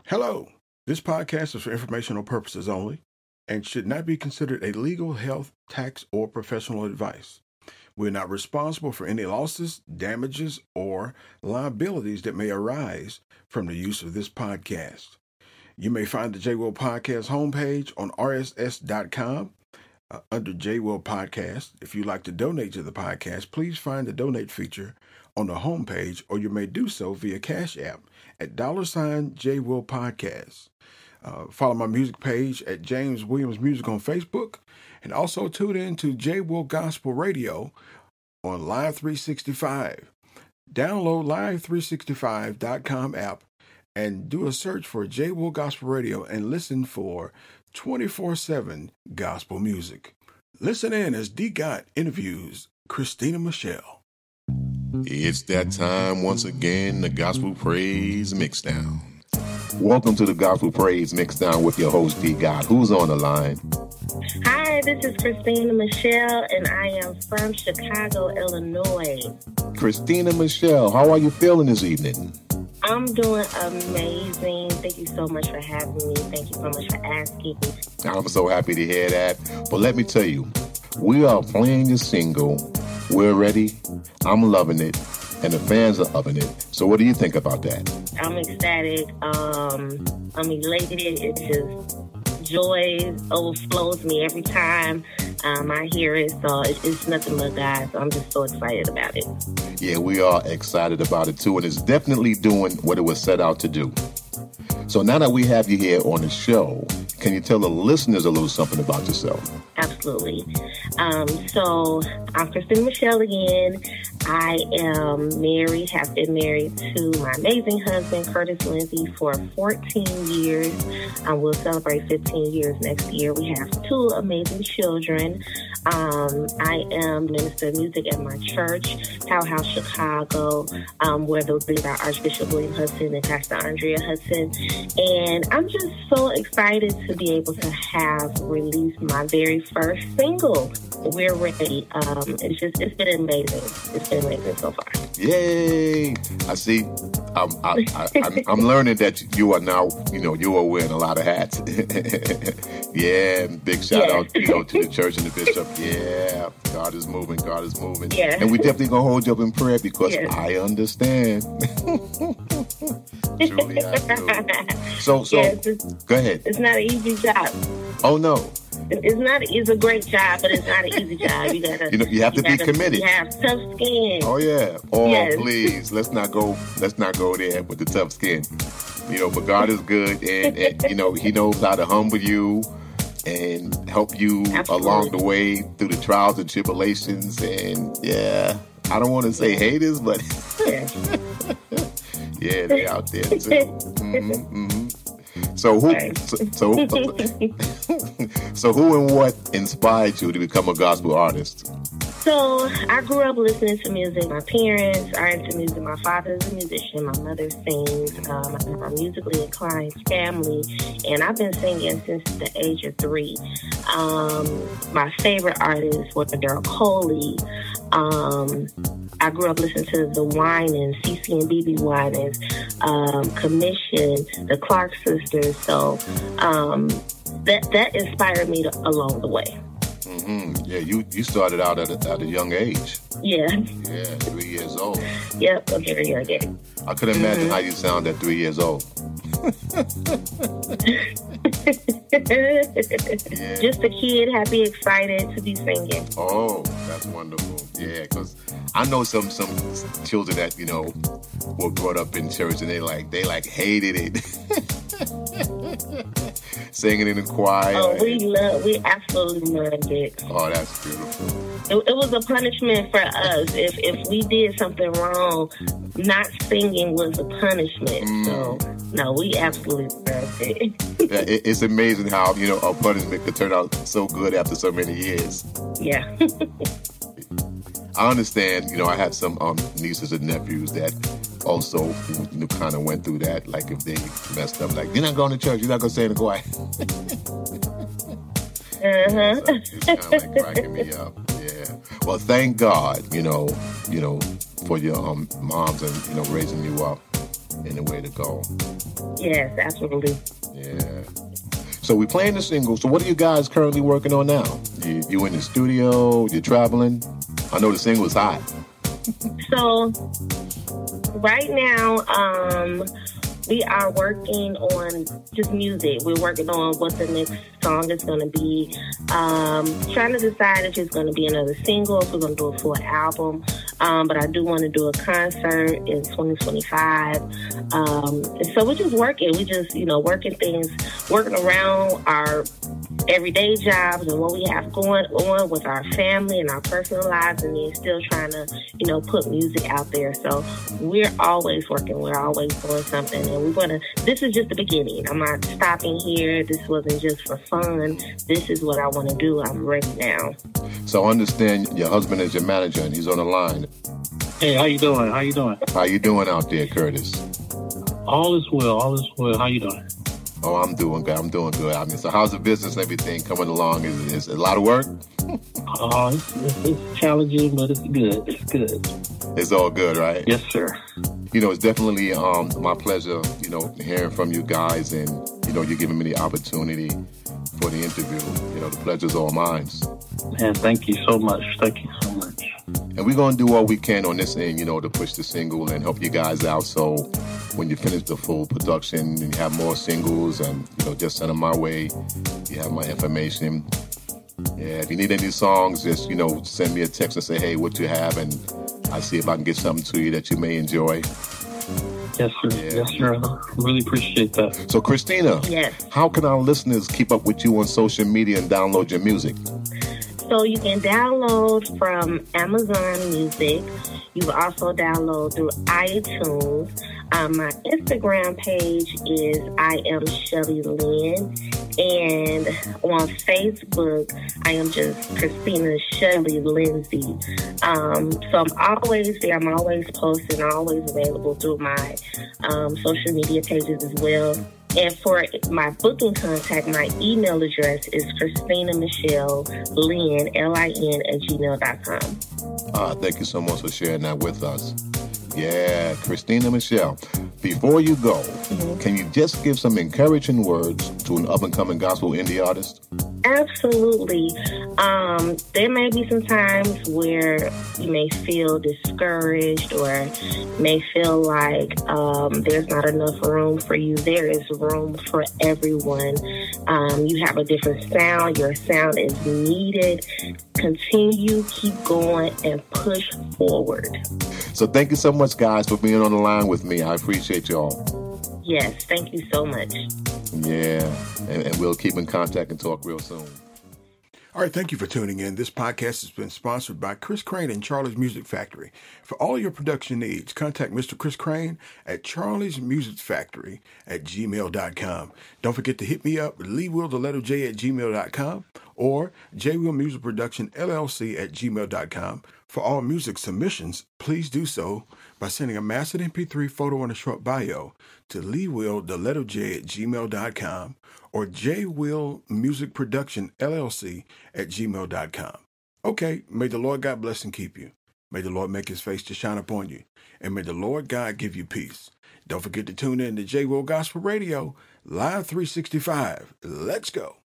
Hello. This podcast is for informational purposes only and should not be considered a legal, health, tax, or professional advice. We're not responsible for any losses, damages, or liabilities that may arise from the use of this podcast. You may find the J-Will Podcast homepage on rss.com under J-Will Podcast. If you'd like to donate to the podcast, please find the donate feature on the homepage, or you may do so via Cash App at $J-Will Podcast. Follow my music page at James Williams Music on Facebook, and also tune in to J-Will Gospel Radio on Live 365. Download Live365.com app and do a search for J-Will Gospel Radio and listen for 24/7 gospel music. Listen in as D. Gott interviews Christina Michelle. It's that time once again, the Gospel Praise Mixdown. Welcome to the Gospel Praise Mixdown with your host, D. Gott. Who's on the line? Hi, this is Christina Michelle, and I am from Chicago, Illinois. Christina Michelle, how are you feeling this evening? I'm doing amazing. Thank you so much for having me. Thank you so much for asking. I'm so happy to hear that. But let me tell you, we are playing your single. We're ready. I'm loving it. And the fans are loving it. So what do you think about that? I'm ecstatic. I'm elated. It's just joy overflows me every time I hear it. So it's nothing but God. So I'm just so excited about it. Yeah, we are excited about it too. And it's definitely doing what it was set out to do. So now that we have you here on the show, can you tell the listeners a little something about yourself? Absolutely. So I'm Christina Michelle again. I am married, have been married to my amazing husband, Curtis Lindsay, for 14 years. We'll celebrate 15 years next year. We have 2 amazing children. I am minister of music at my church, Powerhouse Chicago, where the leader are Archbishop William Hudson and Pastor Andrea Hudson. And I'm just so excited to be able to have released my very first single. We're ready. It's been amazing. It's been amazing so far. Yay! I see. I'm learning that you are now, you are wearing a lot of hats. Yeah, big shout out, to the church and the bishop. Yeah, God is moving. God is moving. Yeah. And we definitely gonna hold you up in prayer because I understand. Truly, I do. So, yes, go ahead. It's not an easy job. Oh no. It's a great job, but it's not an easy job. You gotta, you have to be committed. You have tough skin. Oh yeah. Oh yes. Please, let's not go there with the tough skin. But God is good, and He knows how to humble you and help you along the way through the trials and tribulations. And I don't want to say haters, but yeah, they're out there too. Mm-hmm. So who and what inspired you to become a gospel artist? So I grew up listening to music. My parents are into music. My father is a musician. My mother sings. I have a musically inclined family, and I've been singing since the age of 3. My favorite artists were Daryl Coley. I grew up listening to the Winans, CeCe and BB Winans, Commission, the Clark Sisters. So that inspired me along the way. Mm-hmm. Yeah, you started out at a young age. Yeah. Yeah, 3 years old. Yep, a very young age. I could imagine how you sound at 3 years old. Just a kid, happy, excited to be singing. Oh, that's wonderful. Yeah, because I know some children that were brought up in church and they hated it. Singing in the choir. Oh, we absolutely loved it. Oh, that's beautiful. It was a punishment for us. If we did something wrong, not singing was a punishment. So, no, we absolutely loved it. Yeah, it's amazing how, a punishment could turn out so good after so many years. Yeah. I understand, I have some nieces and nephews that also kind of went through that. Like if they messed up, like, you're not going to church, you're not going to stay in the choir. It's kind of like cracking me up. Yeah. Well, thank God, for your moms and, raising you up. and the way to go. Yes, absolutely. Yeah. So we're playing the single. So what are you guys currently working on now? You in the studio? You traveling? I know the single is hot. So right now, we are working on just music. We're working on what the next song is going to be. Trying to decide if it's going to be another single, if we're going to do a full album. But I do want to do a concert in 2025. And so we're just working. We just, working around our everyday jobs and what we have going on with our family and our personal lives, and then still trying to, put music out there. So we're always working. We're always doing something. And this is just the beginning. I'm not stopping here. This wasn't just for fun. This is what I want to do. I'm ready now. So I understand your husband is your manager and he's on the line. Hey, how you doing? How you doing out there, Curtis? All is well. How you doing? Oh, I'm doing good. I mean, so how's the business and everything coming along? Is it a lot of work? It's challenging, but it's good. It's good. It's all good, right? Yes, sir. It's definitely my pleasure, hearing from you guys, and, you're giving me the opportunity for the interview. The pleasure's all mine. Man, thank you so much. And we're going to do all we can on this end, to push the single and help you guys out. So when you finish the full production and you have more singles, and, just send them my way. You have my information. Yeah, if you need any songs, just, send me a text and say, hey, what you have, and I'll see if I can get something to you that you may enjoy. Yes, sir. Yeah. Yes, sir. I really appreciate that. So, Christina, yes. How can our listeners keep up with you on social media and download your music? So you can download from Amazon Music. You can also download through iTunes. My Instagram page is I am Shelly Lynn. And on Facebook, I am just Christina Shelley Lindsay. So I'm always there. I'm always posting, always available through my social media pages as well. And for my booking contact, my email address is ChristinaMichelleLynn, LIN @gmail.com. Thank you so much for sharing that with us. Yeah, Christina Michelle. Before you go, Can you just give some encouraging words to an up-and-coming gospel indie artist? Absolutely. There may be some times where you may feel discouraged or may feel like there's not enough room for you. There is room for everyone. You have a different sound. Your sound is needed. Continue, keep going, and push forward. So thank you so much, guys, for being on the line with me. I appreciate y'all. Yes, thank you so much. Yeah, and we'll keep in contact and talk real soon. All right, thank you for tuning in. This podcast has been sponsored by Chris Crane and Charlie's Music Factory. For all your production needs, contact Mr. Chris Crane at charliesmusicfactory@gmail.com. Don't forget to hit me up, LeeWill@gmail.com or jwillmusicproductionllc@gmail.com. For all music submissions, please do so by sending a mastered MP3 photo and a short bio to LeeWill@gmail.com or jwillmusicproductionllc@gmail.com. Okay, may the Lord God bless and keep you. May the Lord make his face to shine upon you. And may the Lord God give you peace. Don't forget to tune in to J. Will Gospel Radio, Live 365. Let's go.